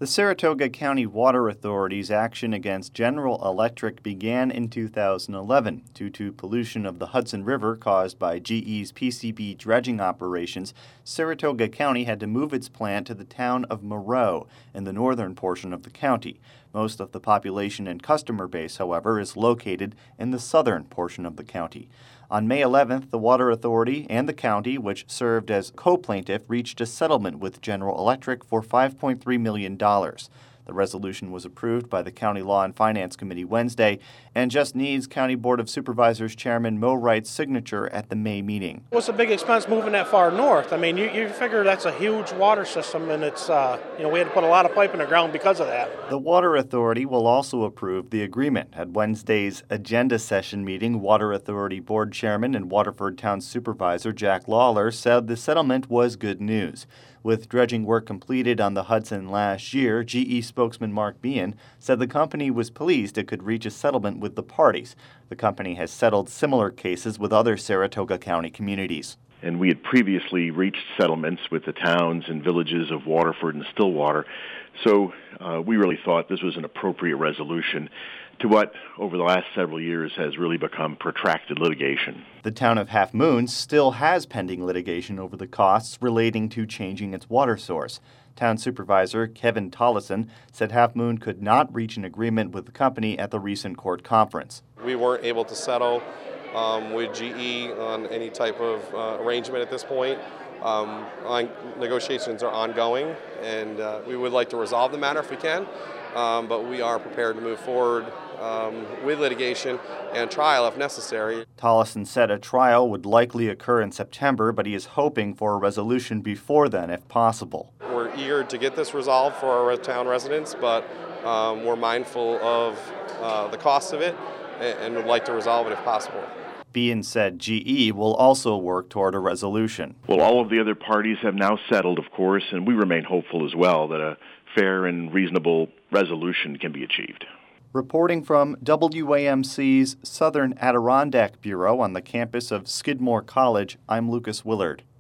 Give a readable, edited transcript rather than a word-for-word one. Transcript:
The Saratoga County Water Authority's action against General Electric began in 2011 due to pollution of the Hudson River caused by GE's PCB dredging operations. Saratoga County had to move its plant to the town of Moreau in the northern portion of the county. Most of the population and customer base, however, is located in the southern portion of the county. On May 11th, the Water Authority and the county, which served as co-plaintiff, reached a settlement with General Electric for $5.3 million. The resolution was approved by the County Law and Finance Committee Wednesday and just needs County Board of Supervisors Chairman Mo Wright's signature at the May meeting. What's the big expense moving that far north? I mean, you figure that's a huge water system, and it's, we had to put a lot of pipe in the ground because of that. The Water Authority will also approve the agreement. At Wednesday's agenda session meeting, Water Authority Board Chairman and Waterford Town Supervisor Jack Lawler said the settlement was good news. With dredging work completed on the Hudson last year, GE spokesman Mark Behan said the company was pleased it could reach a settlement with the parties. The company has settled similar cases with other Saratoga County communities. And we had previously reached settlements with the towns and villages of Waterford and Stillwater, so we really thought this was an appropriate resolution to what, over the last several years, has really become protracted litigation. The town of Half Moon still has pending litigation over the costs relating to changing its water source. Town Supervisor Kevin Tollison said Half Moon could not reach an agreement with the company at the recent court conference. We weren't able to settle with GE on any type of arrangement at this point. Negotiations are ongoing, and we would like to resolve the matter if we can, but we are prepared to move forward with litigation and trial if necessary. Tollison said a trial would likely occur in September, but he is hoping for a resolution before then if possible. We're eager to get this resolved for our town residents, but we're mindful of the cost of it and would like to resolve it if possible. Behan said GE will also work toward a resolution. Well, all of the other parties have now settled, of course, and we remain hopeful as well that a fair and reasonable resolution can be achieved. Reporting from WAMC's Southern Adirondack Bureau on the campus of Skidmore College, I'm Lucas Willard.